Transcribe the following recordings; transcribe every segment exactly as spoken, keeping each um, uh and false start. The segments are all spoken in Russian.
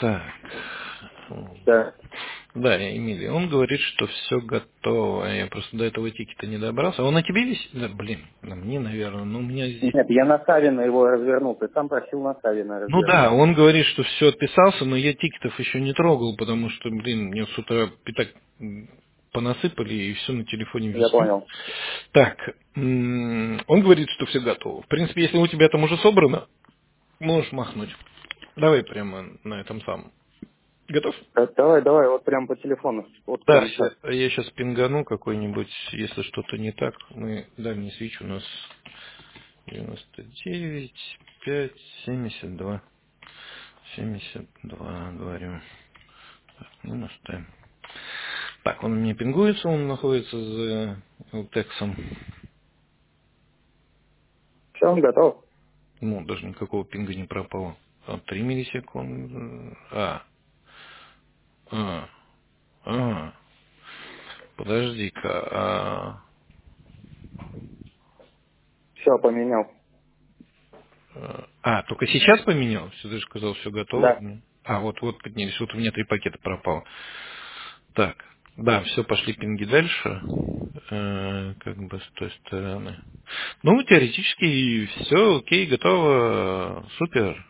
Так. Да. Да, Эмилия, он говорит, что все готово. Я просто до этого тикета не добрался. Он на тебе висит? Да, блин, на мне, наверное. Ну, у меня здесь... Нет, я на Савина его развернул. Ты сам просил на Савина Ну развернуть. да, он говорит, что все отписался, но я тикетов еще не трогал, потому что, блин, мне с утра пятак м, понасыпали, и все на телефоне Я висит. понял. Так, м, он говорит, что все готово. В принципе, если у тебя там уже собрано, можешь махнуть. Давай прямо на этом самом. Готов? Так, давай, давай, вот прям по телефону. Вот Да, прям сейчас. я, я сейчас пингану какой-нибудь, если что-то не так. Мы дальний свич у нас девяносто девять, пять, семьдесят два. семьдесят два, говорю. Так, минус Т. Так, он мне пингуется, он находится за тексом. Все, он готов. Ну, даже никакого пинга не пропало. А, три миллисекунды. А, а, а. Подожди-ка, а, Все, поменял. а, а, только сейчас поменял? Все, ты же сказал, все готово. Да. А, вот, вот поднялись. Вот у меня три пакета пропало. Так, да, все, пошли пинги дальше. Э, как бы с той стороны. Ну, теоретически все окей, готово. Супер.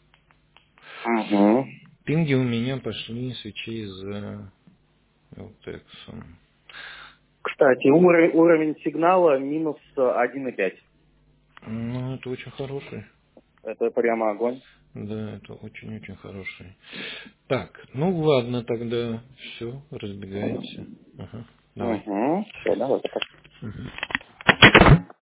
Угу. Пинги у меня пошли свечей за эл ти экс. Кстати, уровень, уровень сигнала минус один и пять. Ну, это очень хороший. Это прямо огонь. Да, это очень-очень хороший. Так, ну ладно, тогда все, разбегаемся. Ага, давай. Угу. Все, давай, пока. Мгм.